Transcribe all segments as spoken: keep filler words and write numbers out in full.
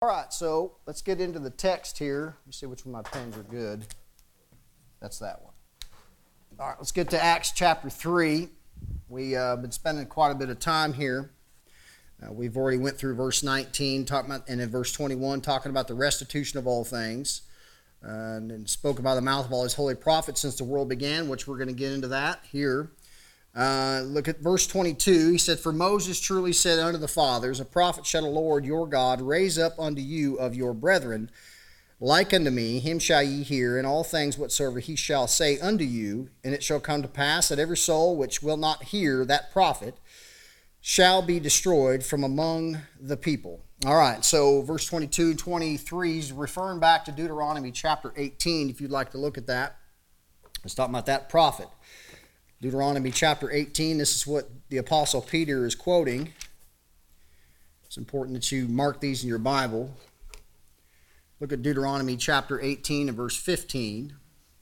All right, so let's get into the text here. Let me see which one of my pens are good. That's that one. All right, let's get to Acts chapter three. We've uh, been spending quite a bit of time here. Uh, we've already went through verse nineteen, talking about, and in verse twenty-one, talking about the restitution of all things, uh, and then spoke about the mouth of all his holy prophets since the world began, which we're going to get into that here. Uh, look at verse twenty-two. He said, "For Moses truly said unto the fathers, A prophet shall the Lord your God raise up unto you of your brethren, like unto me, him shall ye hear, in all things whatsoever he shall say unto you. And it shall come to pass that every soul which will not hear that prophet shall be destroyed from among the people." All right, so verse twenty-two and twenty-three is referring back to Deuteronomy chapter eighteen, if you'd like to look at that. Let's talk about that prophet. Deuteronomy chapter eighteen, this is what the Apostle Peter is quoting. It's important that you mark these in your Bible. Look at Deuteronomy chapter eighteen and verse fifteen.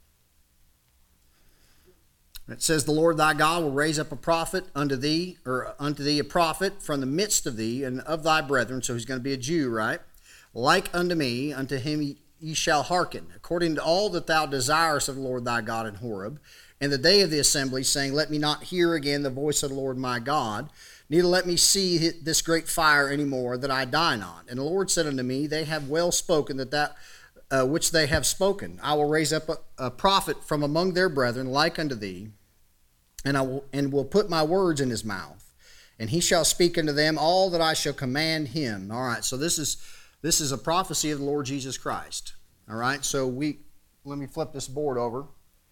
It says, "The Lord thy God will raise up a prophet unto thee, or unto thee a prophet from the midst of thee and of thy brethren." So he's going to be a Jew, right? "Like unto me, unto him ye shall hearken, according to all that thou desirest of the Lord thy God in Horeb, in the day of the assembly, saying, Let me not hear again the voice of the Lord my God, neither let me see this great fire any more, that I die not. And the Lord said unto me, They have well spoken that that uh, which they have spoken. I will raise up a, a prophet from among their brethren, like unto thee, and I will and will put my words in his mouth, and he shall speak unto them all that I shall command him." All right, so this is this is a prophecy of the Lord Jesus Christ. All right, so we let me flip this board over.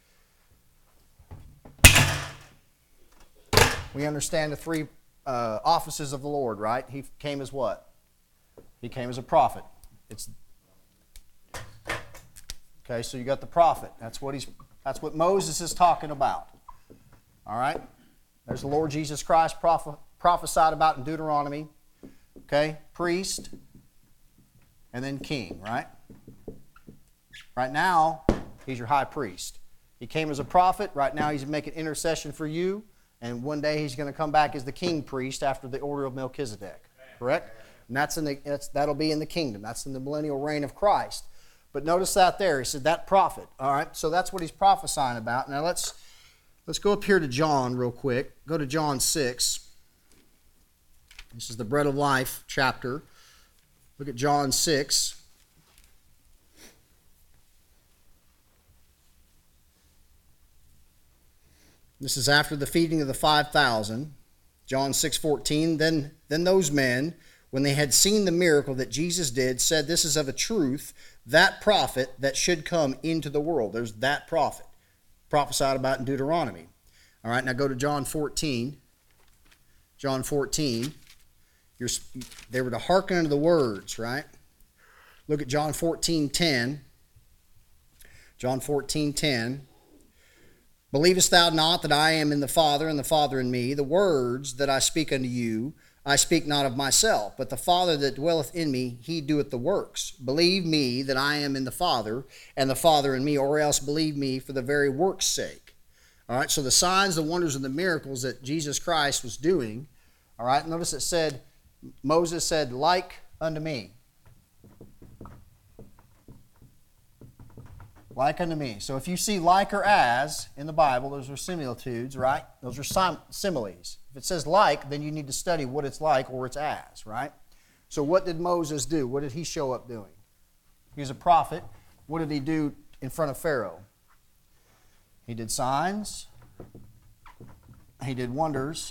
We understand the three uh, offices of the Lord, right? He came as what? He came as a prophet. It's okay. So you got the prophet. That's what he's. That's what Moses is talking about. All right. There's the Lord Jesus Christ prophet, prophesied about in Deuteronomy. Okay, priest, and then king. Right. Right now, he's your high priest. He came as a prophet. Right now, he's making intercession for you. And one day he's going to come back as the king priest after the order of Melchizedek. Correct? And that's in the that's, that'll be in the kingdom. That's in the millennial reign of Christ. But notice that there. He said that prophet. All right. So that's what he's prophesying about. Now let's let's go up here to John real quick. Go to John six. This is the bread of life chapter. Look at John six. This is after the feeding of the five thousand. John six fourteen. Then, then those men, when they had seen the miracle that Jesus did, said, This is of a truth that prophet that should come into the world. There's that prophet prophesied about in Deuteronomy. All right, now go to John fourteen. John fourteen. You're, they were to hearken unto the words, right? Look at John fourteen ten. John fourteen ten. "Believest thou not that I am in the Father, and the Father in me? The words that I speak unto you, I speak not of myself, but the Father that dwelleth in me, he doeth the works. Believe me that I am in the Father, and the Father in me, or else believe me for the very work's sake." All right, so the signs, the wonders, and the miracles that Jesus Christ was doing, all right, notice it said, Moses said, "Like unto me." Like unto me. So if you see like or as in the Bible, those are similitudes, right? Those are sim- similes. If it says like, then you need to study what it's like or it's as, right? So what did Moses do? What did he show up doing? He was a prophet. What did he do in front of Pharaoh? He did signs. He did wonders.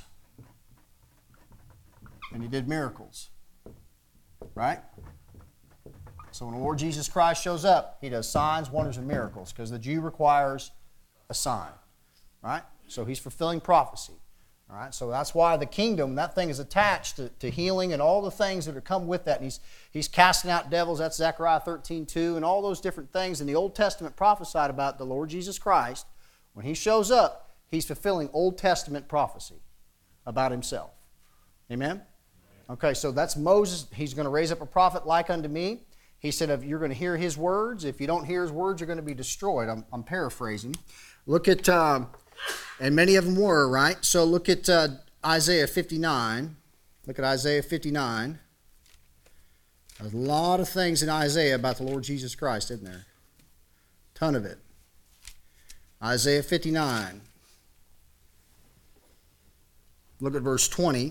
And he did miracles. Right? So when the Lord Jesus Christ shows up, he does signs, wonders, and miracles because the Jew requires a sign. Right? So he's fulfilling prophecy. All right? So that's why the kingdom, that thing is attached to, to healing and all the things that are come with that. And he's, he's casting out devils. That's Zechariah thirteen two and all those different things. And the Old Testament prophesied about the Lord Jesus Christ. When he shows up, he's fulfilling Old Testament prophecy about himself. Amen? Okay, so that's Moses. He's going to raise up a prophet like unto me. He said, if you're going to hear his words. If you don't hear his words, you're going to be destroyed. I'm, I'm paraphrasing. Look at, uh, and many of them were, right? So look at uh, Isaiah fifty-nine. Look at Isaiah fifty-nine. There's a lot of things in Isaiah about the Lord Jesus Christ, isn't there? Ton of it. Isaiah fifty-nine. Look at verse twenty.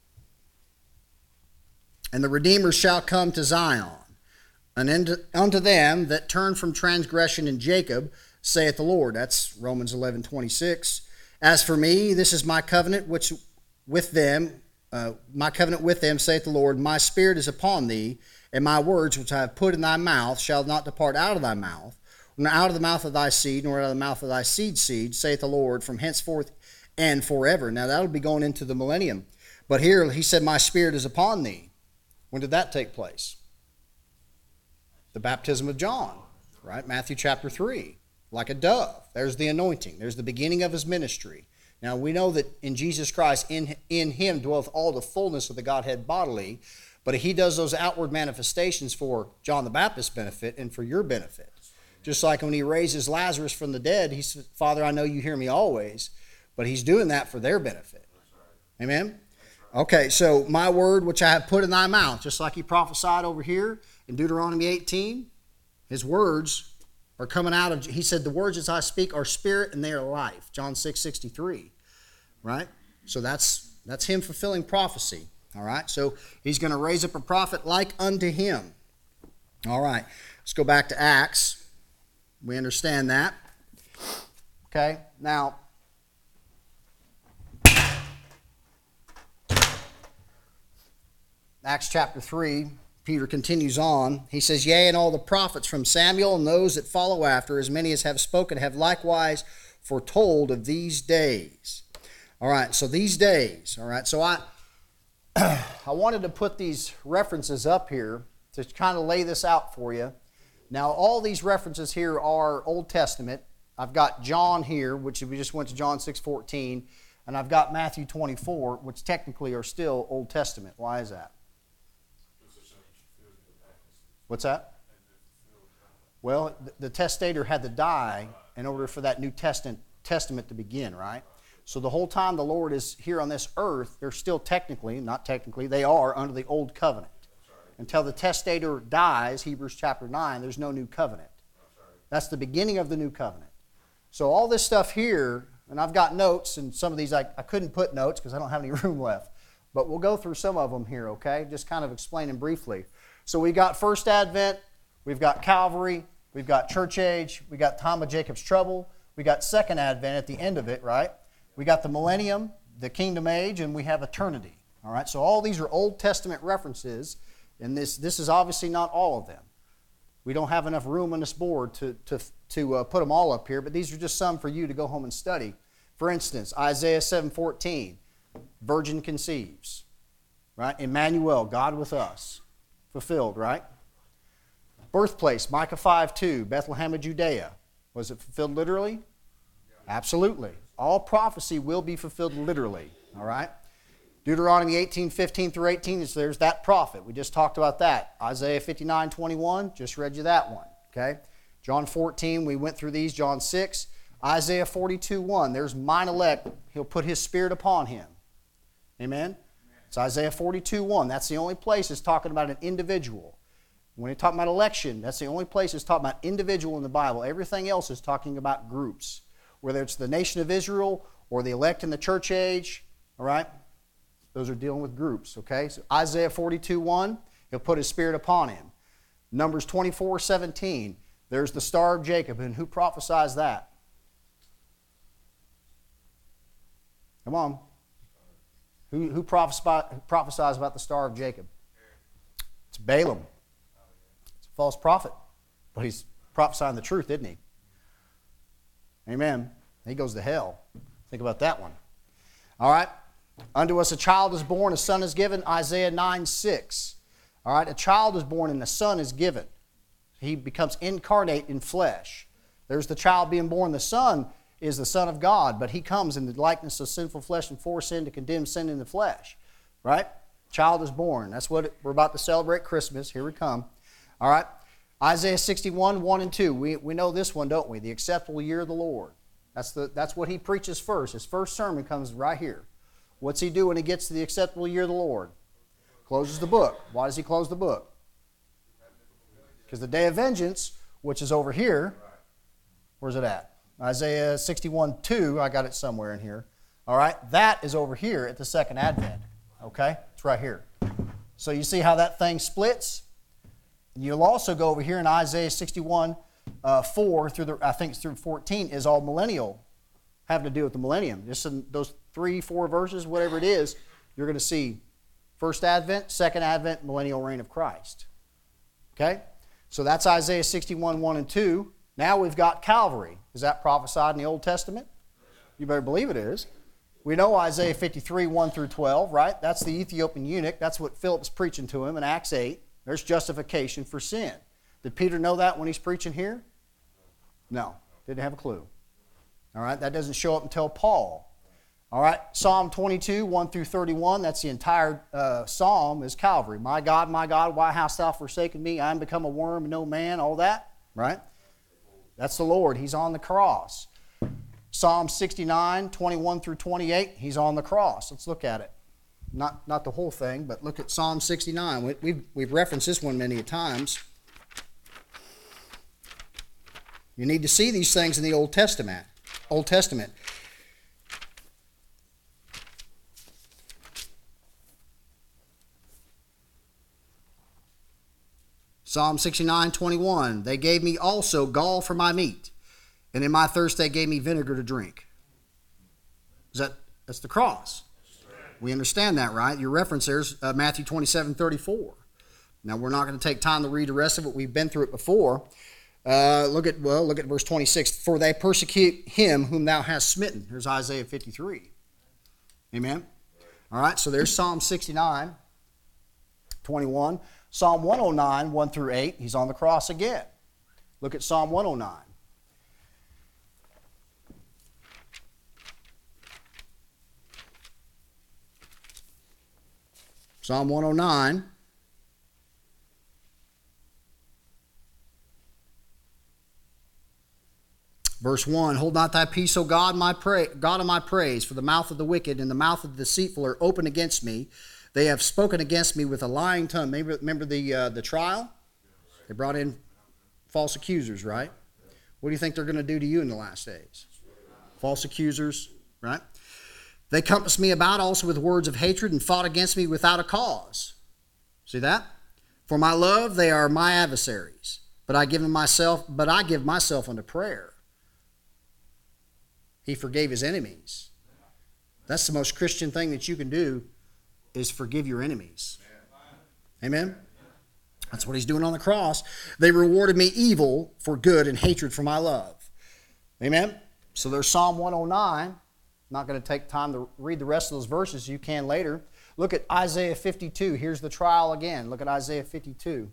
And the Redeemer shall come to Zion, and unto them that turn from transgression in Jacob, saith the Lord. That's Romans eleven twenty-six. As for me, this is my covenant which with them, uh, my covenant with them, saith the Lord. My spirit is upon thee, and my words which I have put in thy mouth shall not depart out of thy mouth, nor out of the mouth of thy seed, nor out of the mouth of thy seed's seed, saith the Lord, from henceforth and forever. Now that'll be going into the millennium. But here he said, my spirit is upon thee. When did that take place? The baptism of John, right? Matthew chapter three. Like a dove. There's the anointing. There's the beginning of his ministry. Now we know that in Jesus Christ, in, in him dwelleth all the fullness of the Godhead bodily, but he does those outward manifestations for John the Baptist's benefit and for your benefit. Just like when he raises Lazarus from the dead, he said, Father, I know you hear me always, but he's doing that for their benefit. Amen? Okay, so my word which I have put in thy mouth, just like he prophesied over here in Deuteronomy eighteen, his words are coming out of, he said, the words as I speak are spirit and they are life. John six sixty-three, right? So that's that's him fulfilling prophecy, all right? So he's going to raise up a prophet like unto him. All right, let's go back to Acts. We understand that. Okay, now, Acts chapter three, Peter continues on. He says, yea, and all the prophets from Samuel and those that follow after, as many as have spoken, have likewise foretold of these days. All right, so these days, all right, so I, I wanted to put these references up here to kind of lay this out for you. Now, all these references here are Old Testament. I've got John here, which we just went to John six fourteen, and I've got Matthew twenty-four, which technically are still Old Testament. Why is that? What's that? Well, the testator had to die in order for that New Testament testament to begin, right? So the whole time the Lord is here on this earth, they're still technically, not technically, they are under the old covenant. Until the testator dies, Hebrews chapter nine, there's no new covenant. That's the beginning of the new covenant. So all this stuff here, and I've got notes, and some of these I, I couldn't put notes because I don't have any room left. But we'll go through some of them here, okay? Just kind of explaining briefly. So we got First Advent, we've got Calvary, we've got Church Age, we got time of Jacob's trouble, we got Second Advent at the end of it, right? We got the Millennium, the Kingdom Age, and we have eternity. All right, so all these are Old Testament references, and this this is obviously not all of them. We don't have enough room on this board to to to uh, put them all up here, but these are just some for you to go home and study. For instance, Isaiah seven fourteen, virgin conceives, right? Emmanuel, God with us. Fulfilled, right? Birthplace, Micah five two, Bethlehem of Judea. Was it fulfilled literally? Absolutely. All prophecy will be fulfilled literally, all right? Deuteronomy eighteen fifteen through eighteen, so there's that prophet. We just talked about that. Isaiah fifty-nine twenty-one, just read you that one, okay? John fourteen, we went through these. John six, Isaiah forty-two one, there's mine elect, he'll put his spirit upon him. Amen? It's Isaiah forty-two one. That's the only place it's talking about an individual. When it's talking about election, that's the only place it's talking about individual in the Bible. Everything else is talking about groups. Whether it's the nation of Israel or the elect in the church age, all right? Those are dealing with groups, okay? So Isaiah forty-two one, he'll put his spirit upon him. Numbers twenty-four seventeen, there's the star of Jacob. And who prophesies that? Come on. Who, who prophesies about the star of Jacob? It's Balaam. It's a false prophet. But he's prophesying the truth, isn't he? Amen. He goes to hell. Think about that one. All right. Unto us a child is born, a son is given. Isaiah nine six. All right. A child is born and a son is given. He becomes incarnate in flesh. There's the child being born. The son is the Son of God, but he comes in the likeness of sinful flesh and for sin to condemn sin in the flesh. Right? Child is born. That's what we're about to celebrate Christmas. Here we come. All right? Isaiah sixty-one, one and two. We, we know this one, don't we? The acceptable year of the Lord. That's, the, that's what he preaches first. His first sermon comes right here. What's he do when he gets to the acceptable year of the Lord? Closes the book. Why does he close the book? Because the day of vengeance, which is over here, where's it at? Isaiah sixty-one two, I got it somewhere in here. All right, that is over here at the second advent. Okay, it's right here. So you see how that thing splits? You'll also go over here in Isaiah sixty-one four through the, I think it's through fourteen, is all millennial, having to do with the millennium. Just in those three, four verses, whatever it is, you're going to see first advent, second advent, millennial reign of Christ. Okay? So that's Isaiah sixty-one one and two. Now we've got Calvary. Is that prophesied in the Old Testament? You better believe it is. We know Isaiah fifty-three one through twelve, right? That's the Ethiopian eunuch. That's what Philip's preaching to him in Acts eight. There's justification for sin. Did Peter know that when he's preaching here? No. Didn't have a clue. All right? That doesn't show up until Paul. All right? Psalm twenty-two one through thirty-one, that's the entire uh, psalm is Calvary. My God, my God, why hast thou forsaken me? I am become a worm and no man, all that, right? That's the Lord. He's on the cross. Psalm sixty-nine twenty-one through twenty-eight, he's on the cross. Let's look at it. Not, not the whole thing, but look at Psalm sixty-nine. We, we've, we've referenced this one many times. You need to see these things in the Old Testament. Old Testament. Psalm sixty-nine twenty-one. They gave me also gall for my meat, and in my thirst they gave me vinegar to drink. Is that that's the cross? We understand that, right? Your reference there is uh, Matthew twenty-seven thirty-four. Now we're not going to take time to read the rest of it. We've been through it before. Uh, look at well, look at verse twenty-six. For they persecute him whom thou hast smitten. Here's Isaiah fifty-three. Amen. All right. So there's Psalm sixty-nine twenty-one. Psalm one oh nine, one through eight, he's on the cross again. Look at Psalm one oh nine. Psalm one oh nine. Verse one, hold not thy peace, O God, my pra- God of my praise, for the mouth of the wicked and the mouth of the deceitful are open against me. They have spoken against me with a lying tongue. Remember, remember the, uh, the trial? They brought in false accusers, right? What do you think they're going to do to you in the last days? False accusers, right? They compassed me about also with words of hatred and fought against me without a cause. See that? For my love, they are my adversaries. But I give myself, but I give myself unto prayer. He forgave his enemies. That's the most Christian thing that you can do, is forgive your enemies. Amen? That's what he's doing on the cross. They rewarded me evil for good and hatred for my love. Amen? So there's Psalm one oh nine. I'm not going to take time to read the rest of those verses. You can later. Look at Isaiah fifty-two. Here's the trial again. Look at Isaiah fifty-two.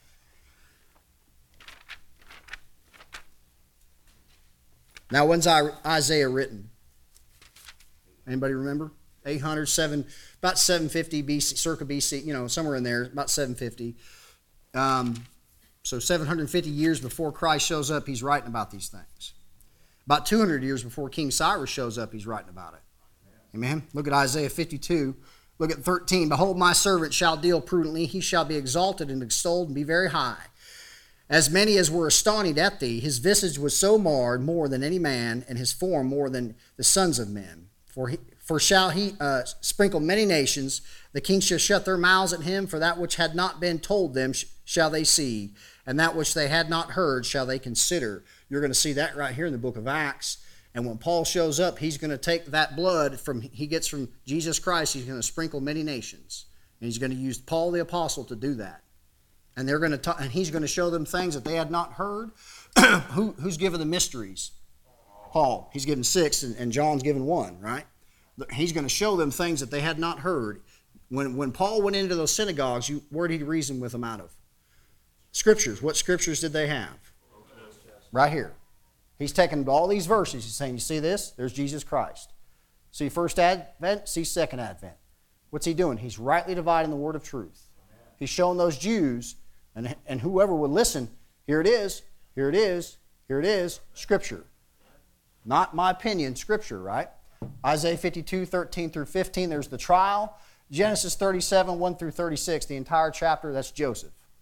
Now, when's Isaiah written? Anybody remember? eight hundred, seven, about seven fifty B C, circa B C, you know, somewhere in there, about seven fifty. Um, so seven hundred fifty years before Christ shows up, he's writing about these things. About two hundred years before King Cyrus shows up, he's writing about it. Amen? Look at Isaiah fifty-two. Look at thirteen. Behold, my servant shall deal prudently. He shall be exalted and extolled and be very high. As many as were astonished at thee, his visage was so marred more than any man, and his form more than the sons of men. For he, for shall he uh, sprinkle many nations, the kings shall shut their mouths at him, for that which had not been told them sh- shall they see, and that which they had not heard shall they consider. You're going to see that right here in the book of Acts. And when Paul shows up, he's going to take that blood from he gets from Jesus Christ, he's going to sprinkle many nations. And he's going to use Paul the apostle to do that. And they're going to talk, and he's going to show them things that they had not heard. Who, who's given the mysteries? Paul. He's given six, and, and John's given one, right? He's going to show them things that they had not heard. When, when Paul went into those synagogues, you, where did he reason with them out of? Scriptures. What scriptures did they have? Right here. He's taken all these verses. He's saying, you see this? There's Jesus Christ. See first advent, see second advent. What's he doing? He's rightly dividing the word of truth. He's showing those Jews, and, and whoever would listen, here it is, here it is, here it is, Scripture. Not my opinion, Scripture, right? Isaiah fifty-two, thirteen through fifteen, there's the trial. Genesis thirty-seven, one through thirty-six, the entire chapter, that's Joseph.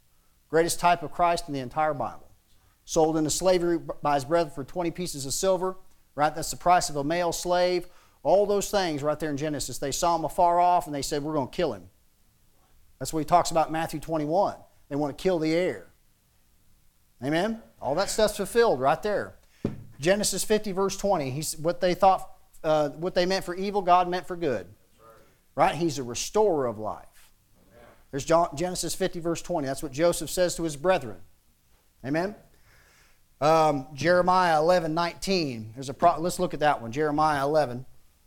Greatest type of Christ in the entire Bible. Sold into slavery by his brethren for twenty pieces of silver, right? That's the price of a male slave. All those things right there in Genesis. They saw him afar off and they said, we're going to kill him. That's what he talks about in Matthew twenty-one. They want to kill the heir. Amen? All that stuff's fulfilled right there. Genesis fifty, verse twenty. He's, what they thought, uh, what they meant for evil, God meant for good. Right? He's a restorer of life. There's John, Genesis fifty, verse twenty. That's what Joseph says to his brethren. Amen? Um, Jeremiah eleven, nineteen. There's a pro- let's look at that one. Jeremiah eleven.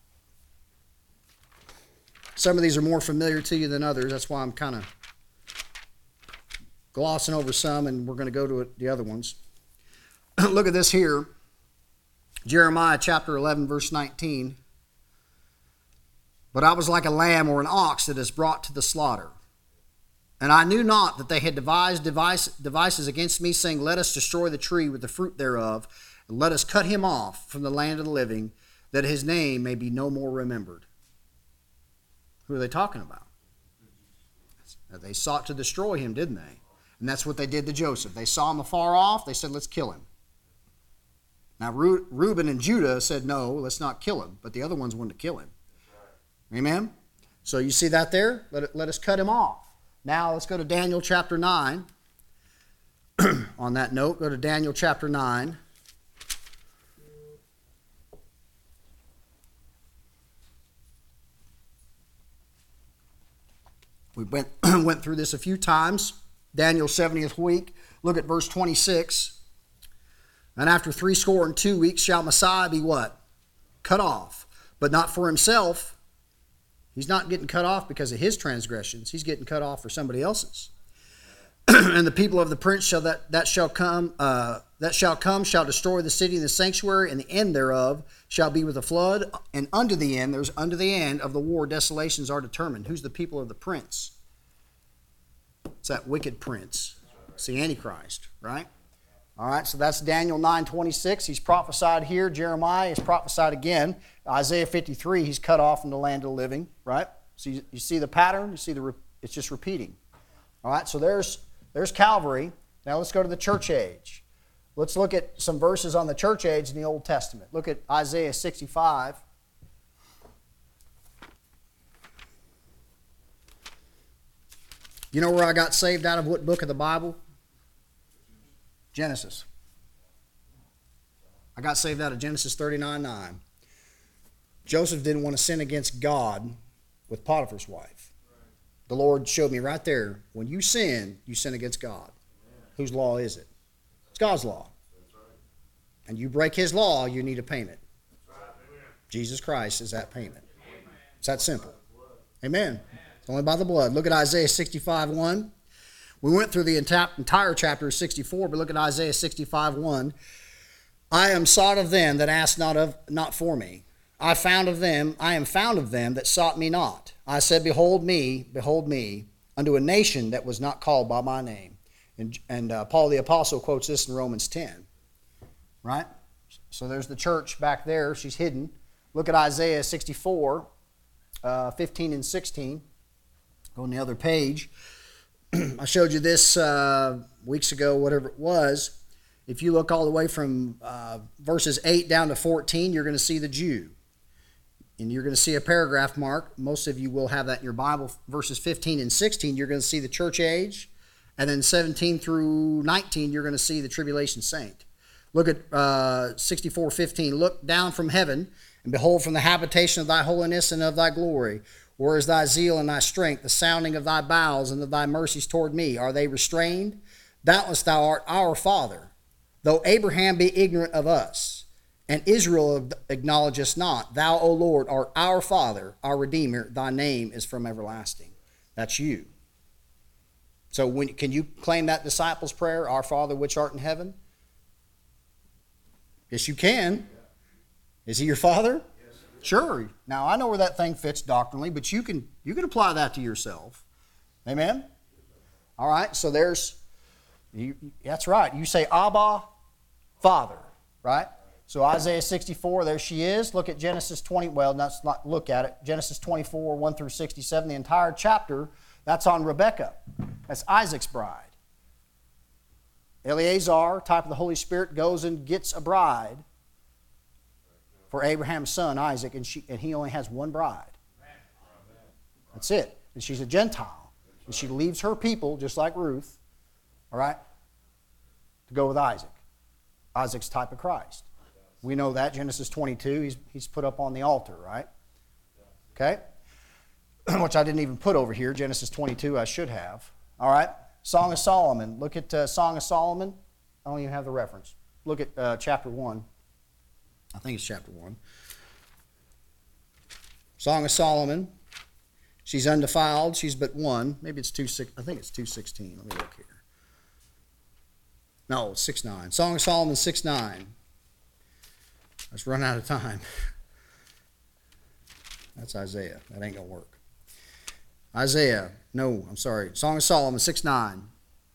Some of these are more familiar to you than others. That's why I'm kind of glossing over some, and we're going to go to it, the other ones. Look at this here. Jeremiah chapter eleven, verse nineteen. But I was like a lamb or an ox that is brought to the slaughter. And I knew not that they had devised device, devices against me, saying, let us destroy the tree with the fruit thereof, and let us cut him off from the land of the living, that his name may be no more remembered. Who are they talking about? They sought to destroy him, didn't they? And that's what they did to Joseph. They saw him afar off. They said, let's kill him. Now, Reuben and Judah said, no, let's not kill him. But the other ones wanted to kill him. Amen? So you see that there? Let, it, let us cut him off. Now let's go to Daniel chapter nine. On that note, go to Daniel chapter nine. We went, went through this a few times. Daniel's seventieth week. Look at verse twenty-six. And after three score and two weeks shall Messiah be what? Cut off. But not for himself. He's not getting cut off because of his transgressions. He's getting cut off for somebody else's. And the people of the prince shall that, that shall come uh, that shall come shall destroy the city and the sanctuary, and the end thereof shall be with a flood. And unto the end, there's unto the end of the war, desolations are determined. Who's the people of the prince? It's that wicked prince. It's the Antichrist, right? All right, so that's Daniel nine twenty-six. He's prophesied here. Jeremiah is prophesied again. Isaiah fifty-three, he's cut off from the land of the living, right? So you, you see the pattern. You see the it's just repeating. All right, so there's there's Calvary. Now let's go to the church age. Let's look at some verses on the church age in the Old Testament. Look at Isaiah sixty-five. You know where I got saved out of what book of the Bible? Genesis. I got saved out of Genesis thirty-nine nine. Joseph didn't want to sin against God with Potiphar's wife. The Lord showed me right there, when you sin, you sin against God. Whose law is it? It's God's law. And you break his law, you need a payment. Jesus Christ is that payment. It's that simple. Amen. It's only by the blood. Look at Isaiah sixty-five one. We went through the entire chapter of sixty-four, but look at Isaiah sixty-five one. I am sought of them that asked not of not for me. I found of them, I am found of them that sought me not. I said, behold me, behold me, unto a nation that was not called by my name. And, and uh, Paul the Apostle quotes this in Romans ten. Right? So there's the church back there. She's hidden. Look at Isaiah sixty-four, uh, fifteen and sixteen. Go on the other page. I showed you this uh, weeks ago, whatever it was. If you look all the way from uh, verses eight down to fourteen, you're going to see the Jew. And you're going to see a paragraph mark. Most of you will have that in your Bible. Verses fifteen and sixteen, you're going to see the church age. And then seventeen through nineteen, you're going to see the tribulation saint. Look at uh, sixty-four fifteen. Look down from heaven, and behold from the habitation of thy holiness and of thy glory. Where is thy zeal and thy strength, the sounding of thy bowels and of thy mercies toward me? Are they restrained? Doubtless thou art our father, though Abraham be ignorant of us, and Israel acknowledge us not. Thou, O Lord, art our Father, our Redeemer. Thy name is from everlasting. That's you. So when, can you claim that disciples' prayer, Our Father which art in heaven? Yes, you can. Is he your father? Sure. Now, I know where that thing fits doctrinally, but you can you can apply that to yourself. Amen? All right, so there's, you, that's right. You say, Abba, Father, right? So Isaiah sixty-four, there she is. Look at Genesis twenty, well, let's not look at it. Genesis twenty-four, one through sixty-seven, the entire chapter, that's on Rebekah. That's Isaac's bride. Eleazar, type of the Holy Spirit, goes and gets a bride for Abraham's son, Isaac, and, she, and he only has one bride. That's it. And she's a Gentile. And she leaves her people, just like Ruth, all right, to go with Isaac. Isaac's type of Christ. We know that, Genesis twenty-two, he's, he's put up on the altar, right? Okay? Which I didn't even put over here, Genesis twenty-two, I should have. All right? Song of Solomon. Look at uh, Song of Solomon. I don't even have the reference. Look at uh, chapter one. I think it's chapter one. Song of Solomon. She's undefiled. She's but one. Maybe it's two six. I think it's two sixteen. Let me look here. No, it's six nine. Song of Solomon six nine. Let's run out of time. That's Isaiah. That ain't gonna work. Isaiah. No, I'm sorry. Song of Solomon six nine.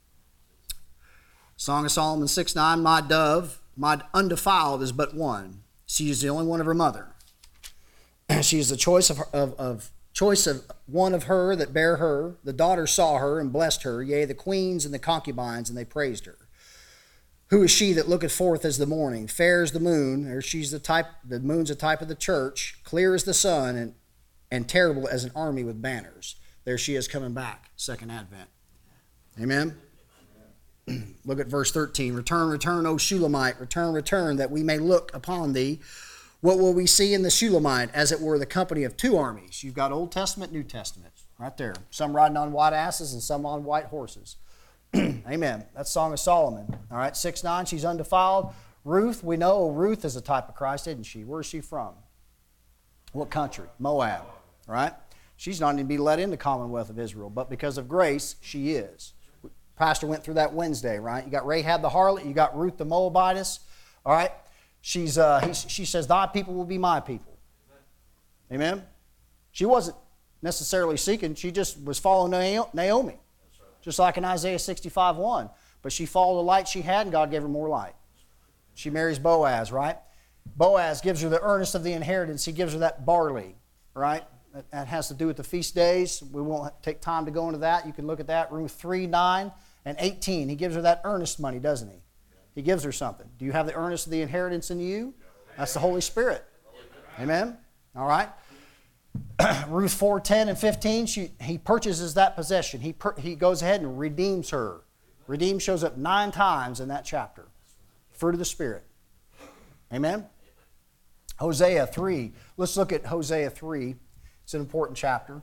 Song of Solomon six nine. My dove, my undefiled, is but one. She is the only one of her mother. She is the choice of, of, of choice of one of her that bare her. The daughters saw her and blessed her. Yea, the queens and the concubines, and they praised her. Who is she that looketh forth as the morning, fair as the moon? Or she's the type. The moon's a type of the church, clear as the sun, and and terrible as an army with banners. There she is coming back, second advent. Amen. Look at verse thirteen. Return, return, O Shulamite. Return, return, that we may look upon thee. What will we see in the Shulamite? As it were the company of two armies. You've got Old Testament, New Testament, right there. Some riding on white asses and some on white horses. Amen. That's Song of Solomon. All right, six nine, she's undefiled. Ruth, we know Ruth is a type of Christ, isn't she? Where is she from? What country? Moab, right? She's not even to be let in the Commonwealth of Israel, but because of grace, she is. Pastor went through that Wednesday, right? You got Rahab the harlot, you got Ruth the Moabitess, all right? She's, uh, he, she says, thy people will be my people. Amen? She wasn't necessarily seeking, she just was following Naomi. Just like in Isaiah sixty-five one. But she followed the light she had, and God gave her more light. She marries Boaz, right? Boaz gives her the earnest of the inheritance. He gives her that barley, right? That, that has to do with the feast days. We won't take time to go into that. You can look at that, Ruth three, nine, and eighteen. He gives her that earnest money, doesn't he? He gives her something. Do you have the earnest of the inheritance in you? That's the Holy Spirit. Amen? All right? Ruth four, ten, and fifteen, she, he purchases that possession. He, per, he goes ahead and redeems her. Redeem shows up nine times in that chapter. Fruit of the Spirit. Amen? Hosea three. Let's look at Hosea three. It's an important chapter.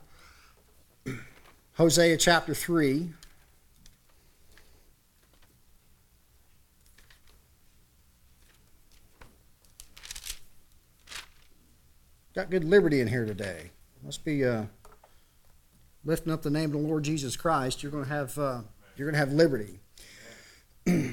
Hosea chapter three. Got good liberty in here today. Must be uh, lifting up the name of the Lord Jesus Christ. You're going to have uh, you're going to have liberty. We're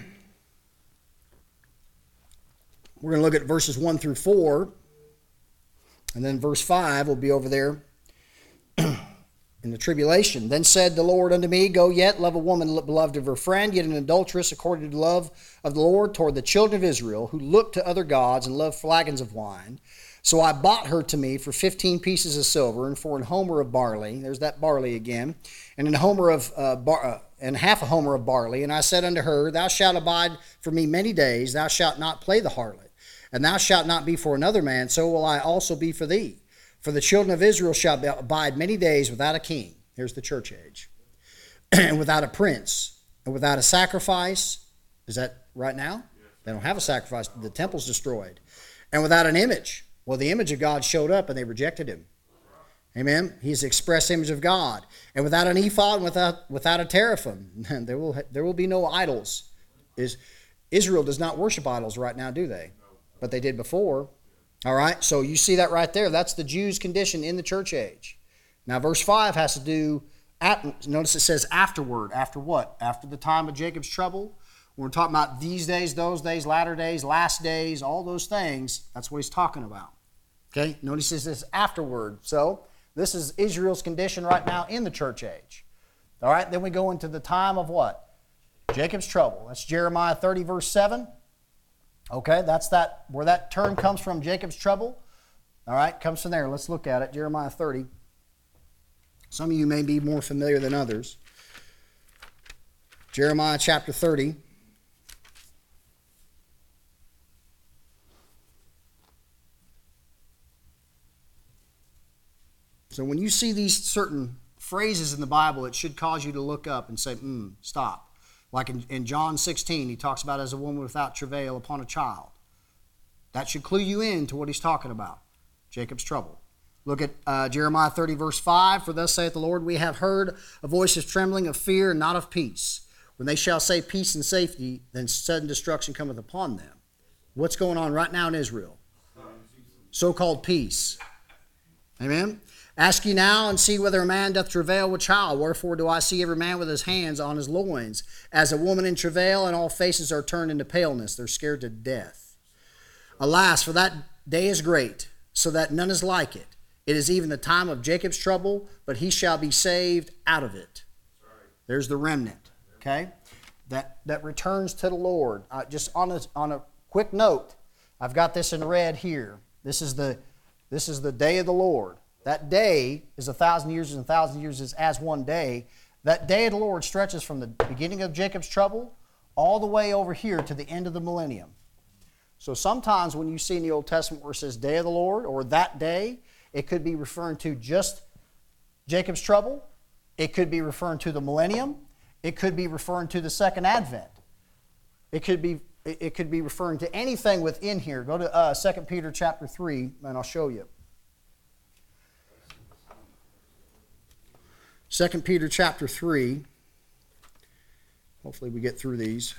going to look at verses one through four, and then verse five will be over there in the tribulation. Then said the Lord unto me, go yet, love a woman beloved of her friend, yet an adulteress according to the love of the Lord toward the children of Israel, who look to other gods and love flagons of wine. So I bought her to me for fifteen pieces of silver, and for an homer of barley. There's that barley again, and an homer of uh, bar, uh, and half a homer of barley. And I said unto her, thou shalt abide for me many days. Thou shalt not play the harlot, and thou shalt not be for another man. So will I also be for thee. For the children of Israel shall abide many days without a king. Here's the church age, and without a prince, and without a sacrifice. Is that right now? They don't have a sacrifice. The temple's destroyed, and without an image. Well, the image of God showed up and they rejected him. Amen? He's the express image of God. And without an ephod and without, without a teraphim, there will, there will be no idols. Is, Israel does not worship idols right now, do they? But they did before. All right? So you see that right there. That's the Jews' condition in the church age. Now, verse five has to do, at, notice it says afterward. After what? After the time of Jacob's trouble. When we're talking about these days, those days, latter days, last days, all those things, that's what he's talking about. Okay? Notice he says afterward. So, this is Israel's condition right now in the church age. All right? Then we go into the time of what? Jacob's trouble. That's Jeremiah thirty, verse seven. Okay? That's that, where that term comes from, Jacob's trouble. All right? Comes from there. Let's look at it. Jeremiah thirty. Some of you may be more familiar than others. Jeremiah chapter thirty. So when you see these certain phrases in the Bible, it should cause you to look up and say, hmm, stop. Like in, in John sixteen, he talks about as a woman without travail upon a child. That should clue you in to what he's talking about. Jacob's trouble. Look at uh, Jeremiah thirty, verse five. For thus saith the Lord, we have heard a voice of trembling, of fear, and not of peace. When they shall say peace and safety, then sudden destruction cometh upon them. What's going on right now in Israel? So-called peace. Amen? Ask ye now and see whether a man doth travail with child. Wherefore do I see every man with his hands on his loins, as a woman in travail, and all faces are turned into paleness. They're scared to death. Alas, for that day is great, so that none is like it. It is even the time of Jacob's trouble, but he shall be saved out of it. There's the remnant, okay? That that returns to the Lord. Uh, just on a, on a quick note, I've got this in red here. This is the this is the day of the Lord. That day is a thousand years, and a thousand years is as one day. That day of the Lord stretches from the beginning of Jacob's trouble all the way over here to the end of the millennium. So sometimes when you see in the Old Testament where it says day of the Lord or that day, it could be referring to just Jacob's trouble. It could be referring to the millennium. It could be referring to the second advent. It could be it could be referring to anything within here. Go to uh, Second Peter chapter three, and I'll show you. Second Peter chapter three. Hopefully we get through these.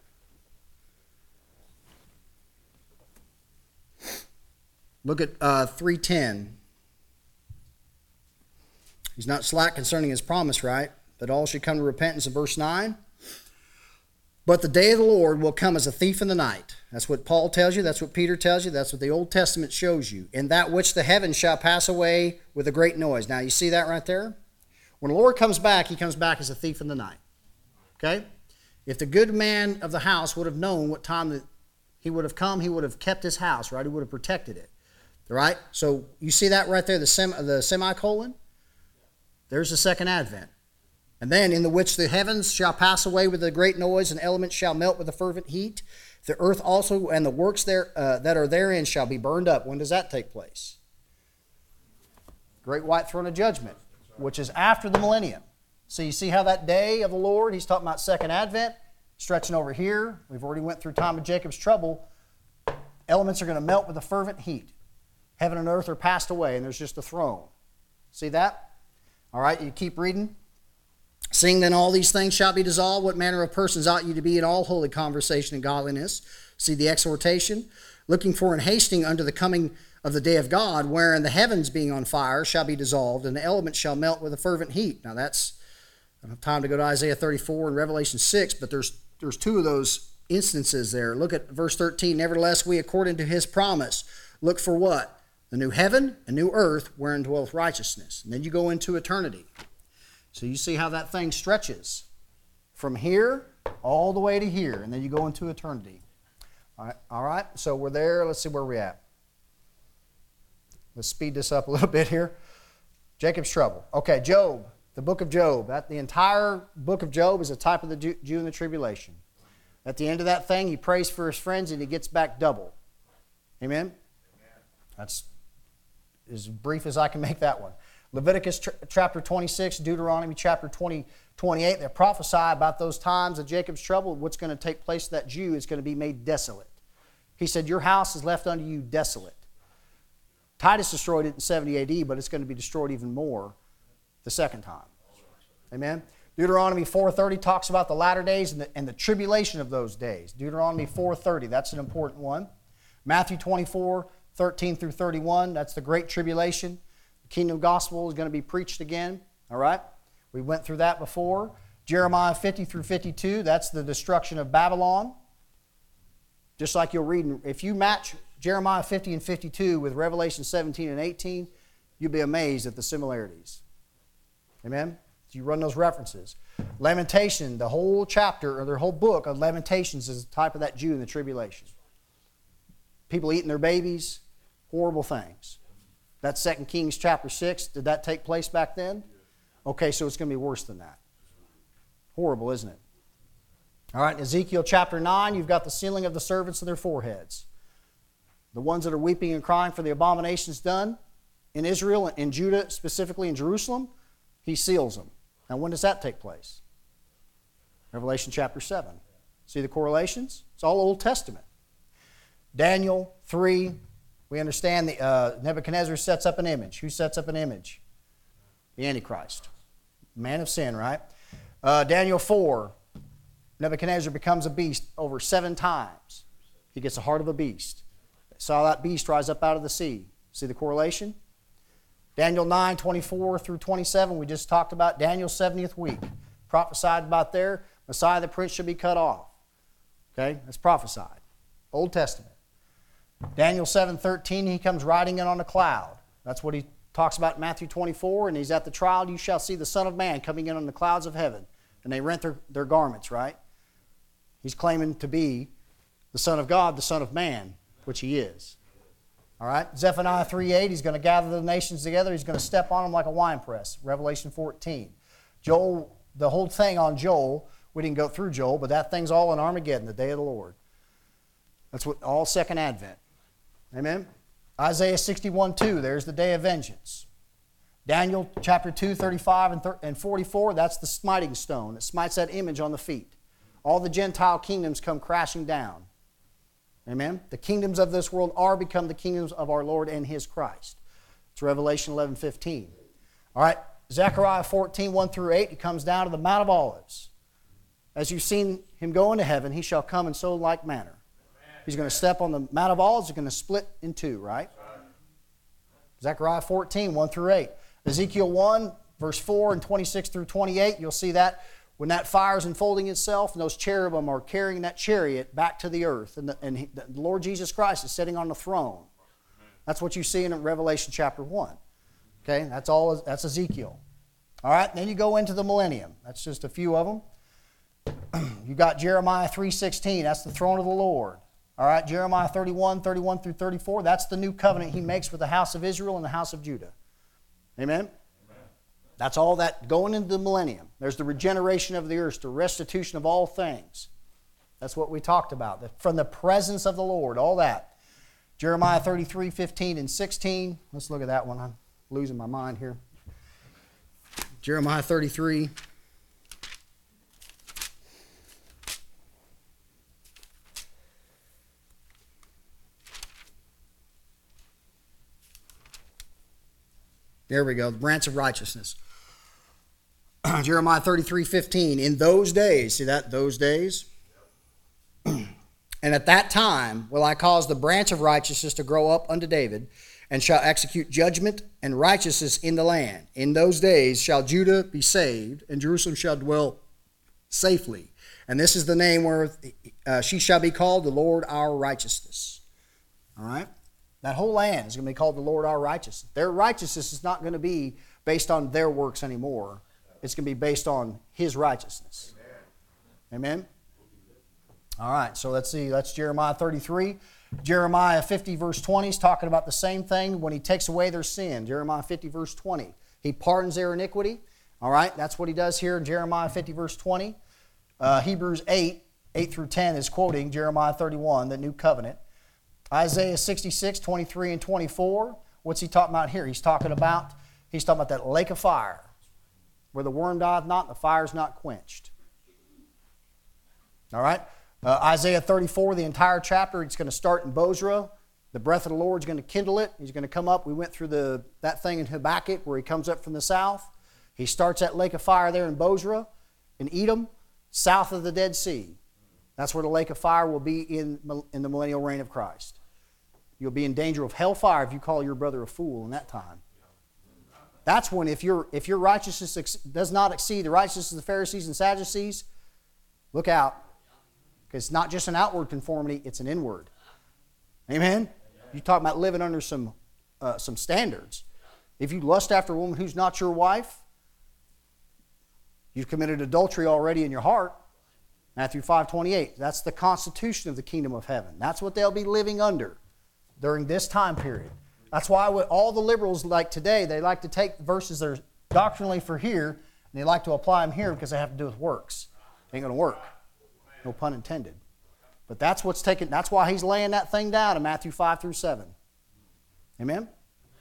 Look at uh, three ten. He's not slack concerning his promise, right? That all should come to repentance in verse nine. But the day of the Lord will come as a thief in the night. That's what Paul tells you. That's what Peter tells you. That's what the Old Testament shows you. In that which the heavens shall pass away with a great noise. Now, you see that right there? When the Lord comes back, he comes back as a thief in the night. Okay? If the good man of the house would have known what time that he would have come, he would have kept his house, right? He would have protected it. Right? So you see that right there, the, sem- the semicolon? There's the second advent. And then, in the which the heavens shall pass away with a great noise, and elements shall melt with a fervent heat. The earth also and the works there uh, that are therein shall be burned up. When does that take place? Great white throne of judgment, which is after the millennium. So you see how that day of the Lord, he's talking about second advent, stretching over here. We've already went through time of Jacob's trouble. Elements are going to melt with a fervent heat. Heaven and earth are passed away, and there's just a throne. See that? All right, you keep reading. Seeing then all these things shall be dissolved, what manner of persons ought you to be in all holy conversation and godliness? See the exhortation. Looking for and hastening unto the coming of the day of God, wherein the heavens being on fire shall be dissolved, and the elements shall melt with a fervent heat. Now that's, I don't have time to go to Isaiah thirty-four and Revelation six, but there's there's two of those instances there. Look at verse thirteen. Nevertheless, we according to his promise look for what? The new heaven and new earth wherein dwelleth righteousness. And then you go into eternity. So you see how that thing stretches from here all the way to here, and then you go into eternity. All right, all right? So we're there. Let's see where we're at. Let's speed this up a little bit here. Jacob's trouble. Okay, Job, the book of Job. That, the entire book of Job is a type of the Jew, Jew in the tribulation. At the end of that thing, he prays for his friends, and he gets back double. Amen? Amen. That's as brief as I can make that one. Leviticus ch- chapter twenty-six, Deuteronomy chapter twenty, twenty-eight, they prophesy about those times of Jacob's trouble. What's going to take place to that Jew is going to be made desolate. He said, your house is left unto you desolate. Titus destroyed it in seventy A D, but it's going to be destroyed even more the second time. Amen? Deuteronomy four thirty talks about the latter days and the, and the tribulation of those days. Deuteronomy four thirty, that's an important one. Matthew twenty-four, thirteen through thirty-one, that's the great tribulation. Kingdom gospel is going to be preached again. All right? We went through that before. Jeremiah fifty through fifty-two, that's the destruction of Babylon. Just like you'll read, if you match Jeremiah fifty and fifty-two with Revelation seventeen and eighteen, you'll be amazed at the similarities. Amen? So you run those references. Lamentation, the whole chapter or their whole book of Lamentations is a type of that Jew in the tribulation. People eating their babies, horrible things. That's Second Kings chapter six. Did that take place back then? Okay, so it's going to be worse than that. Horrible, isn't it? All right, Ezekiel chapter nine, you've got the sealing of the servants of their foreheads. The ones that are weeping and crying for the abominations done, in Israel, in Judah, specifically in Jerusalem, he seals them. Now, when does that take place? Revelation chapter seven. See the correlations? It's all Old Testament. Daniel three, we understand the, uh, Nebuchadnezzar sets up an image. Who sets up an image? The Antichrist. Man of sin, right? Uh, Daniel four, Nebuchadnezzar becomes a beast over seven times. He gets the heart of a beast. Saw that beast rise up out of the sea. See the correlation? Daniel nine, twenty-four through twenty-seven, we just talked about Daniel's seventieth week. Prophesied about there, Messiah the Prince should be cut off. Okay, that's prophesied. Old Testament. Daniel seven thirteen, he comes riding in on a cloud. That's what he talks about in Matthew twenty-four, and he's at the trial. You shall see the Son of Man coming in on the clouds of heaven. And they rent their, their garments, right? He's claiming to be the Son of God, the Son of Man, which he is. All right? Zephaniah three eight, he's going to gather the nations together. He's going to step on them like a winepress. Revelation fourteen. Joel, the whole thing on Joel, we didn't go through Joel, but that thing's all in Armageddon, the day of the Lord. That's what all second advent. Amen? Isaiah sixty-one two, there's the day of vengeance. Daniel chapter two, thirty-five and forty-four, that's the smiting stone. It smites that image on the feet. All the Gentile kingdoms come crashing down. Amen? The kingdoms of this world are become the kingdoms of our Lord and His Christ. It's Revelation eleven fifteen. All right, Zechariah fourteen, one through eight, he comes down to the Mount of Olives. As you've seen him go into heaven, he shall come in so like manner. He's going to step on the Mount of Olives, he's going to split in two, right? Zechariah fourteen, one through eight. Ezekiel one, verse four and twenty-six through twenty-eight, you'll see that when that fire is unfolding itself and those cherubim are carrying that chariot back to the earth, and the, and he, the Lord Jesus Christ is sitting on the throne. That's what you see in Revelation chapter one. Okay, that's all. That's Ezekiel. All right, then you go into the millennium. That's just a few of them. You got Jeremiah three sixteen. That's the throne of the Lord. All right, Jeremiah thirty-one, thirty-one through thirty-four. That's the new covenant He makes with the house of Israel and the house of Judah. Amen? Amen. That's all that going into the millennium. There's the regeneration of the earth, the restitution of all things. That's what we talked about. The, from the presence of the Lord, all that. Jeremiah thirty-three, fifteen and sixteen. Let's look at that one. I'm losing my mind here. Jeremiah thirty-three. There we go, the branch of righteousness. Jeremiah thirty-three, fifteen. In those days, see that, those days? And at that time will I cause the branch of righteousness to grow up unto David, and shall execute judgment and righteousness in the land. In those days shall Judah be saved, and Jerusalem shall dwell safely. And this is the name where uh, she shall be called the Lord our righteousness. All right? That whole land is going to be called the Lord our righteousness. Their righteousness is not going to be based on their works anymore. It's going to be based on His righteousness. Amen? Amen? All right, so let's see. That's Jeremiah thirty-three. Jeremiah fifty, verse twenty is talking about the same thing when He takes away their sin. Jeremiah fifty, verse twenty. He pardons their iniquity. All right, that's what He does here in Jeremiah fifty, verse twenty. Uh, Hebrews eight, eight through ten is quoting Jeremiah thirty-one, the new covenant. Isaiah sixty-six, twenty-three and twenty-four. What's he talking about here? He's talking about, he's talking about that lake of fire, where the worm dieth not and the fire is not quenched. All right? Uh, Isaiah thirty-four, the entire chapter, it's going to start in Bozrah. The breath of the Lord is going to kindle it. He's going to come up. We went through the that thing in Habakkuk where he comes up from the south. He starts that lake of fire there in Bozrah, in Edom, south of the Dead Sea. That's where the lake of fire will be in, in the millennial reign of Christ. You'll be in danger of hellfire if you call your brother a fool in that time. That's when if, your if your righteousness ex- does not exceed the righteousness of the Pharisees and Sadducees, look out. Because it's not just an outward conformity, it's an inward. Amen? You talk about living under some, uh, some standards. If you lust after a woman who's not your wife, you've committed adultery already in your heart. Matthew five twenty-eight. That's the constitution of the kingdom of heaven. That's what they'll be living under during this time period. That's why all the liberals like today, they like to take verses that are doctrinally for here, and they like to apply them here because they have to do with works. It ain't going to work. No pun intended. But that's what's taken. That's why he's laying that thing down in Matthew five through seven. Amen?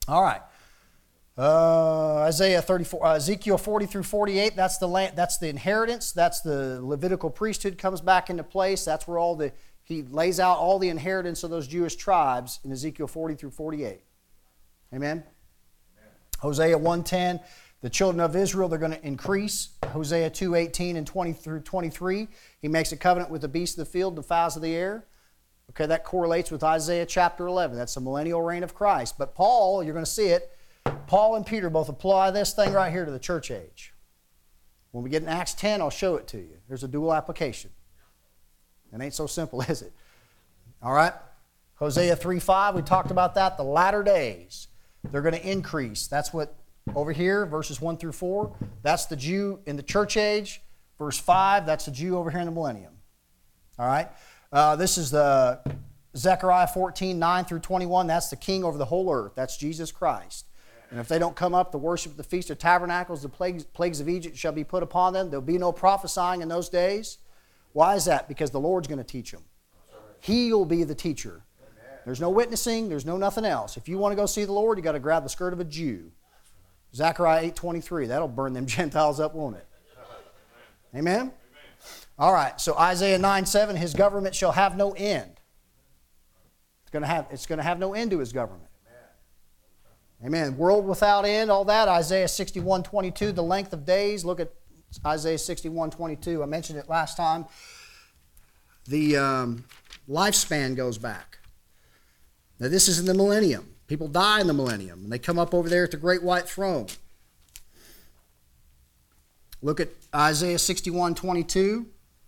All right. Uh, Isaiah thirty-four, uh, Ezekiel forty through forty-eight. That's the land, that's the inheritance. That's the Levitical priesthood comes back into place. That's where all the he lays out all the inheritance of those Jewish tribes in Ezekiel forty through forty-eight. Amen. Amen. Hosea one ten. The children of Israel, they're going to increase. Hosea two eighteen and twenty through twenty-three. He makes a covenant with the beasts of the field, the fowls of the air. Okay, that correlates with Isaiah chapter eleven. That's the millennial reign of Christ. But Paul, you're going to see it. Paul and Peter both apply this thing right here to the church age. When we get in Acts ten, I'll show it to you. There's a dual application. It ain't so simple, is it? All right? Hosea three five, we talked about that. The latter days, they're going to increase. That's what, over here, verses one through four, that's the Jew in the church age. Verse five, that's the Jew over here in the millennium. All right? Uh, this is the Zechariah fourteen, nine through twenty-one. That's the king over the whole earth. That's Jesus Christ. And if they don't come up to worship the Feast of Tabernacles, the plagues, plagues of Egypt shall be put upon them. There'll be no prophesying in those days. Why is that? Because the Lord's going to teach them. He'll be the teacher. There's no witnessing. There's no nothing else. If you want to go see the Lord, you got to grab the skirt of a Jew. Zechariah eight twenty-three. That'll burn them Gentiles up, won't it? Amen? Amen. All right. So Isaiah nine seven, his government shall have no end. It's going to have, it's going to have no end to his government. Amen. World without end, all that. Isaiah sixty-one twenty-two, the length of days. Look at Isaiah sixty-one twenty-two. I mentioned it last time. The um, lifespan goes back. Now this is in the millennium. People die in the millennium, and they come up over there at the great white throne. Look at Isaiah sixty-one twenty-two.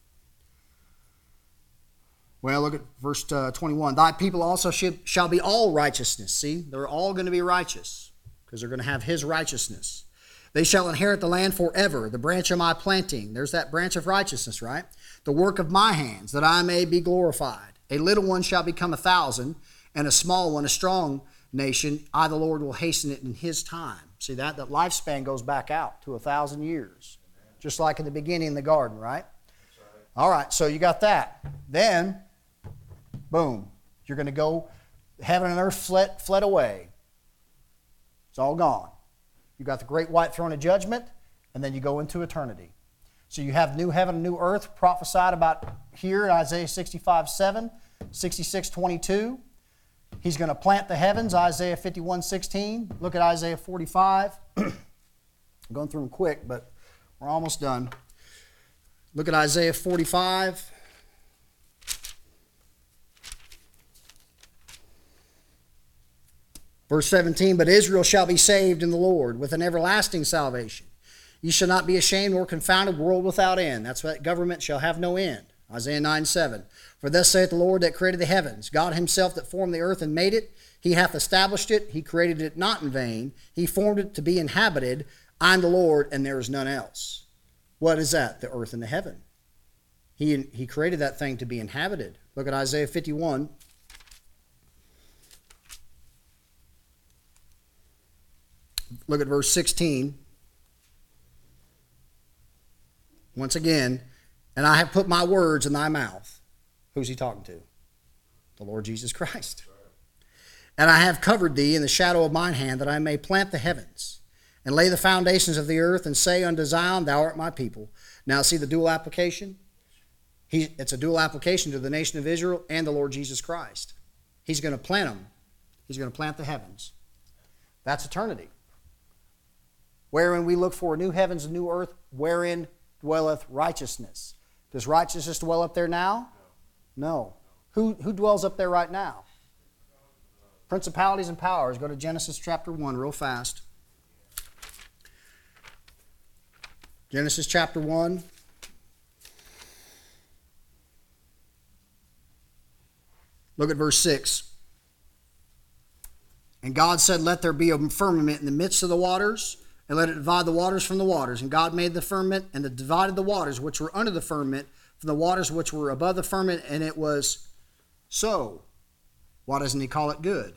Well, look at verse uh, twenty-one. Thy people also should, shall be all righteousness. See, they're all going to be righteous because they're going to have his righteousness. They shall inherit the land forever, the branch of my planting. There's that branch of righteousness, right? The work of my hands, that I may be glorified. A little one shall become a thousand, and a small one a strong nation. I, the Lord, will hasten it in his time. See that? That lifespan goes back out to a thousand years, just like in the beginning in the garden, right? All right, so you got that. Then, boom, you're going to go, heaven and earth fled, fled away. It's all gone. You got the great white throne of judgment, and then you go into eternity. So you have new heaven and new earth prophesied about here in Isaiah sixty-five seven, sixty-six twenty-two. He's going to plant the heavens, Isaiah fifty-one sixteen. Look at Isaiah forty-five. I'm going through them quick, but we're almost done. Look at Isaiah forty-five. Verse seventeen, but Israel shall be saved in the Lord with an everlasting salvation. Ye shall not be ashamed nor confounded, world without end. That's what government shall have no end. Isaiah nine seven. For thus saith the Lord that created the heavens, God himself that formed the earth and made it. He hath established it. He created it not in vain. He formed it to be inhabited. I am the Lord, and there is none else. What is that? The earth and the heaven. He, he created that thing to be inhabited. Look at Isaiah fifty-one. Look at verse sixteen. Once again, and I have put my words in thy mouth. Who's he talking to? The Lord Jesus Christ. And I have covered thee in the shadow of mine hand, that I may plant the heavens, and lay the foundations of the earth, and say unto Zion, thou art my people. Now see the dual application? He, it's a dual application to the nation of Israel and the Lord Jesus Christ. He's going to plant them. He's going to plant the heavens. That's eternity. Wherein we look for a new heavens and new earth, wherein dwelleth righteousness. Does righteousness dwell up there now? No. Who, who dwells up there right now? Principalities and powers. Go to Genesis chapter one real fast. Genesis chapter one. Look at verse six. And God said, let there be a firmament in the midst of the waters, and let it divide the waters from the waters. And God made the firmament, and it divided the waters which were under the firmament from the waters which were above the firmament, and it was so. Why doesn't he call it good?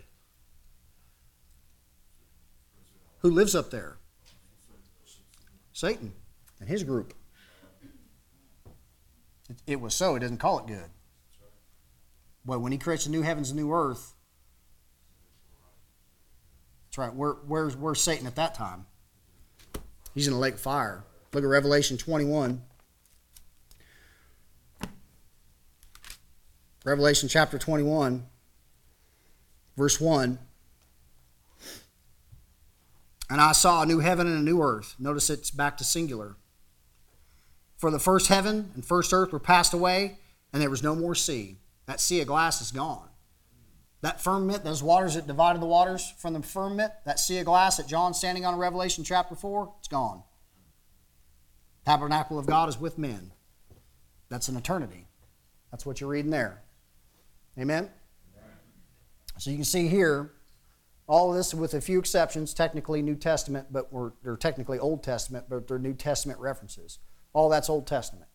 Who lives up there? Satan and his group. It, it was so. He doesn't call it good. But when he creates a new heavens and new earth, That's right. Where, where's, where's Satan at that time? He's in a lake of fire. Look at Revelation twenty-one. Revelation chapter twenty-one, verse one. And I saw a new heaven and a new earth. Notice it's back to singular. For the first heaven and first earth were passed away, and there was no more sea. That sea of glass is gone. That firmament, those waters that divided the waters from the firmament, that sea of glass that John's standing on in Revelation chapter four, it's gone. Tabernacle of God is with men. That's an eternity. That's what you're reading there. Amen? So you can see here, all of this with a few exceptions, technically New Testament, but we're, they're technically Old Testament, but they're New Testament references. All that's Old Testament.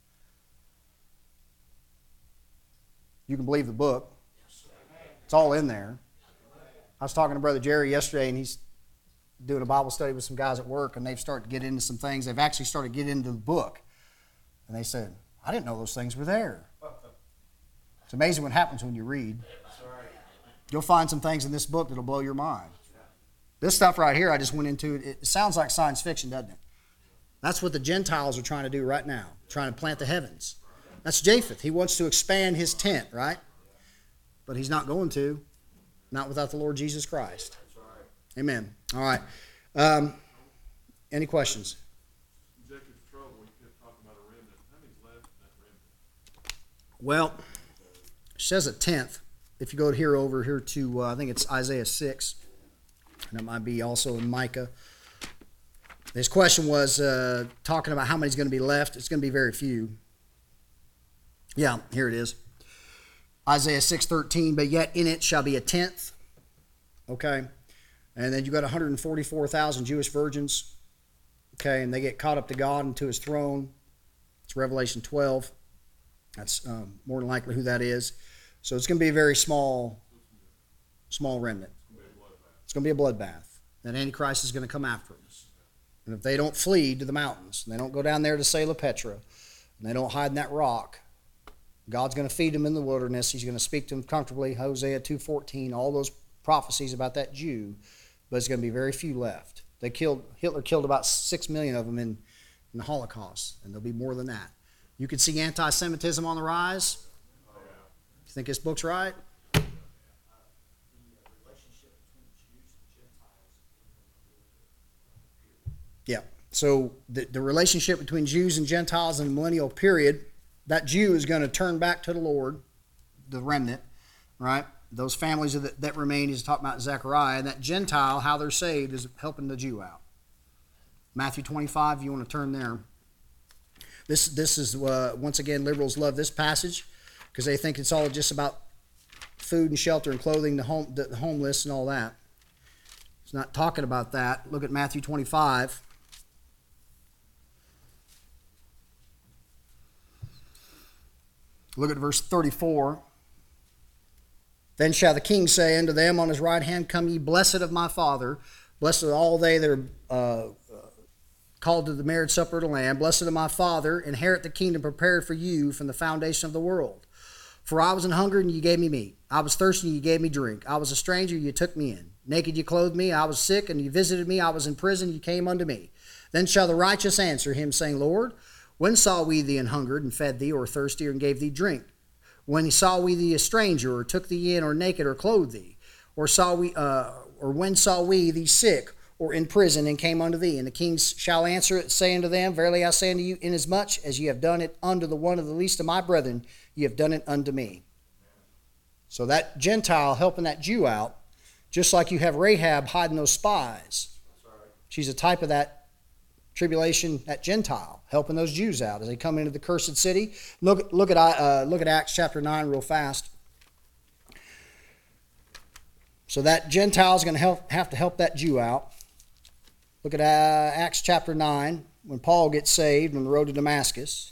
You can believe the book. It's all in there. I was talking to Brother Jerry yesterday, and he's doing a Bible study with some guys at work, and they've started to get into some things. They've actually started to get into the book. And they said, I didn't know those things were there. It's amazing what happens when you read. You'll find some things in this book that'll blow your mind. This stuff right here I just went into, it sounds like science fiction, doesn't it? That's what the Gentiles are trying to do right now, trying to plant the heavens. That's Japheth. He wants to expand his tent, right? But he's not going to, not without the Lord Jesus Christ. Amen. All right. Um, any questions? Jacob's trouble, we kept talking about a remnant. How many's left in that remnant? Well, it says a tenth. If you go here over here to, uh, I think it's Isaiah six, and it might be also in Micah. His question was uh, talking about how many's going to be left. It's going to be very few. Yeah, here it is. Isaiah six thirteen, but yet in it shall be a tenth. Okay. And then you got one hundred forty-four thousand Jewish virgins. Okay, and they get caught up to God and to his throne. It's Revelation twelve. That's um, more than likely who that is. So it's going to be a very small, small remnant. It's going to be a bloodbath. That Antichrist is going to come after them. And if they don't flee to the mountains, and they don't go down there to Selah Petra, and they don't hide in that rock, God's going to feed them in the wilderness. He's going to speak to them comfortably. Hosea two fourteen, all those prophecies about that Jew, but it's going to be very few left. They killed Hitler killed about six million of them in, in the Holocaust, and there'll be more than that. You can see anti-Semitism on the rise. You think this book's right? Yeah. So the, the relationship between Jews and Gentiles in the millennial period, that Jew is going to turn back to the Lord, the remnant, right? Those families that, that remain, he's talking about Zechariah, and that Gentile, how they're saved, is helping the Jew out. Matthew twenty-five, if you want to turn there. This, this is, uh, once again, liberals love this passage because they think it's all just about food and shelter and clothing, the, home, the, the homeless and all that. It's not talking about that. Look at Matthew twenty-five. Look at verse thirty-four. Then shall the king say unto them on his right hand, Come ye blessed of my Father, blessed are all they that are uh, called to the marriage supper of the Lamb. Blessed of my Father, inherit the kingdom prepared for you from the foundation of the world. For I was an hunger, and you gave me meat. I was thirsty, and you gave me drink. I was a stranger, you took me in. Naked, you clothed me. I was sick, and you visited me. I was in prison, you came unto me. Then shall the righteous answer him, saying, Lord, when saw we thee an hungered, and fed thee, or thirsty, and gave thee drink? When saw we thee a stranger, or took thee in, or naked, or clothed thee? Or saw we, uh, or when saw we thee sick, or in prison, and came unto thee? And the king shall answer it, say unto them, Verily I say unto you, inasmuch as ye have done it unto the one of the least of my brethren, ye have done it unto me. So that Gentile helping that Jew out, just like you have Rahab hiding those spies. She's a type of that tribulation, that Gentile, helping those Jews out as they come into the cursed city. Look, look at uh, look at Acts chapter nine real fast. So that Gentile is going to help, have to help that Jew out. Look at uh, Acts chapter nine, when Paul gets saved on the road to Damascus.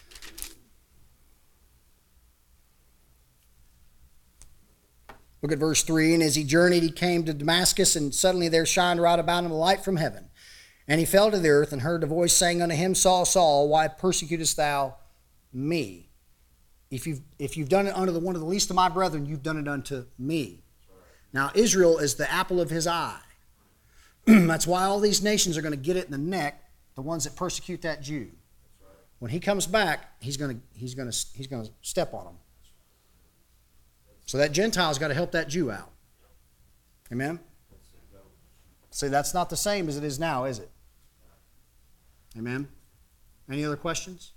Look at verse three. And as he journeyed, he came to Damascus, and suddenly there shined right about him a light from heaven. And he fell to the earth, and heard a voice saying unto him, Saul, Saul, why persecutest thou me? If you've, if you've done it unto the one of the least of my brethren, you've done it unto me. Now, Israel is the apple of his eye. That's why all these nations are going to get it in the neck, the ones that persecute that Jew. When he comes back, he's going to he's going to he's going to step on them. So that Gentile's got to help that Jew out. Amen. See, that's not the same as it is now, is it? Amen. Any other questions?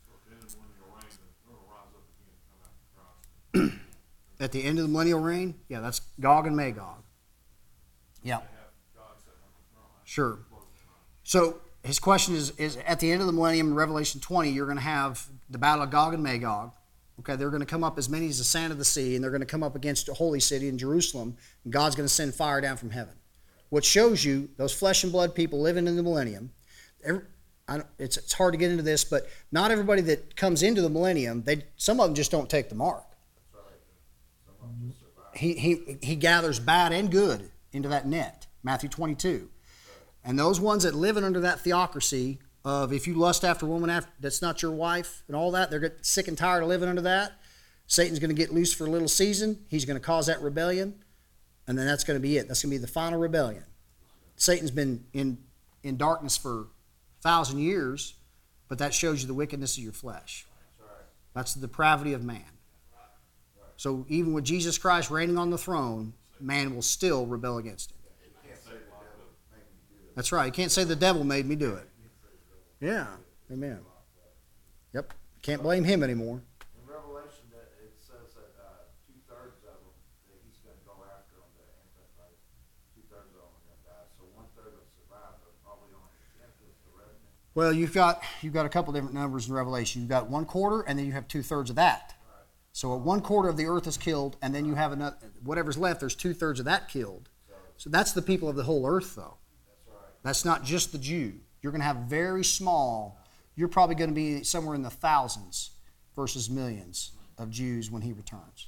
At the end of the millennial reign? Yeah, that's Gog and Magog. Yeah. Sure. So his question is, is at the end of the millennium in Revelation twenty, you're going to have the battle of Gog and Magog. Okay, they're going to come up as many as the sand of the sea, and they're going to come up against the holy city in Jerusalem, and God's going to send fire down from heaven. What shows you those flesh and blood people living in the millennium, every, I don't, it's, it's hard to get into this, but not everybody that comes into the millennium, they some of them just don't take the mark. He, he, he gathers bad and good into that net, Matthew twenty-two. And those ones that live under that theocracy of if you lust after a woman after, that's not your wife and all that, they're getting sick and tired of living under that. Satan's going to get loose for a little season. He's going to cause that rebellion, and then that's going to be it. That's going to be the final rebellion. Satan's been in, in darkness for a thousand years, but that shows you the wickedness of your flesh. That's the depravity of man. So even with Jesus Christ reigning on the throne, man will still rebel against him. That's right. You can't say the devil made me do it. Yeah. Amen. Yep. Can't blame him anymore. In Revelation, it says that uh, two-thirds of them, that he's going to go after them, the Antichrist. Two-thirds of them are going to die. So one-third will survive, but probably only a tenth is the remnant. Well, you've got, you've got a couple different numbers in Revelation. You've got one quarter, and then you have two-thirds of that. Right. So one quarter of the earth is killed, and then you have another, whatever's left, there's two-thirds of that killed. So that's the people of the whole earth, though. That's not just the Jew. You're going to have very small, you're probably going to be somewhere in the thousands versus millions of Jews when he returns.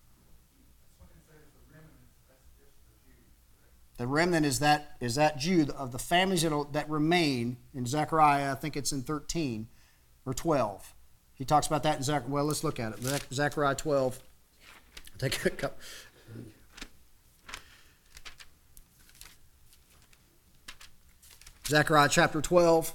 The remnant is that is that Jew of the families that, that remain in Zechariah, I think it's in thirteen or twelve. He talks about that in Zechariah. Well, let's look at it. Zechariah twelve. I'll take a couple. Zechariah chapter twelve.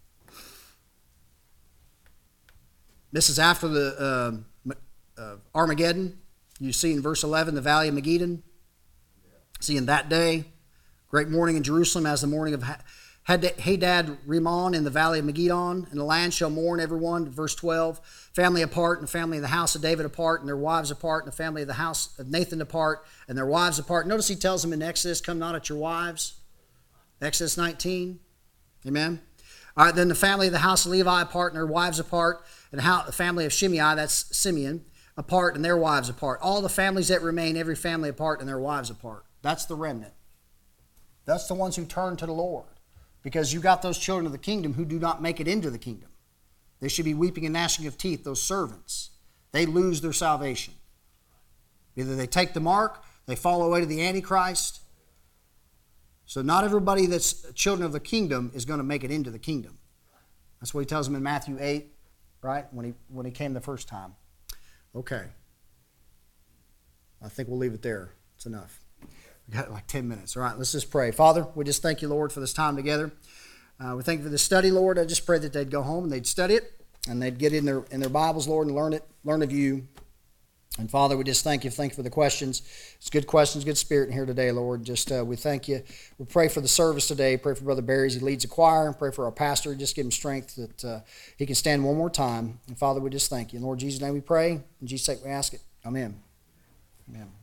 This is after the uh, uh, Armageddon. You see in verse eleven, the valley of Megiddon. See in that day, great mourning in Jerusalem as the mourning of Hadad Rimmon in the valley of Megiddon. And the land shall mourn everyone. Verse twelve, family apart and the family of the house of David apart and their wives apart and the family of the house of Nathan apart and their wives apart. Notice he tells them in Exodus, come not at your wives. Exodus nineteen. Amen. All right, then the family of the house of Levi apart and their wives apart, and the family of Shimei, that's Simeon, apart and their wives apart. All the families that remain, every family apart and their wives apart. That's the remnant. That's the ones who turn to the Lord. Because you got those children of the kingdom who do not make it into the kingdom. They should be weeping and gnashing of teeth, those servants. They lose their salvation. Either they take the mark, they fall away to the Antichrist. So not everybody that's children of the kingdom is going to make it into the kingdom. That's what he tells them in Matthew eight, right? When he when he came the first time. Okay. I think we'll leave it there. It's enough. We got like ten minutes. All right, let's just pray. Father, we just thank you, Lord, for this time together. Uh, we thank you for the study, Lord. I just pray that they'd go home and they'd study it and they'd get in their in their Bibles, Lord, and learn it, learn of you. And Father, we just thank you. Thank you for the questions. It's good questions, good spirit in here today, Lord. Just uh, we thank you. We pray for the service today. Pray for Brother Barry as he leads the choir. And pray for our pastor. Just give him strength that uh, he can stand one more time. And Father, we just thank you. In Lord Jesus' name we pray. In Jesus' sake we ask it. Amen. Amen.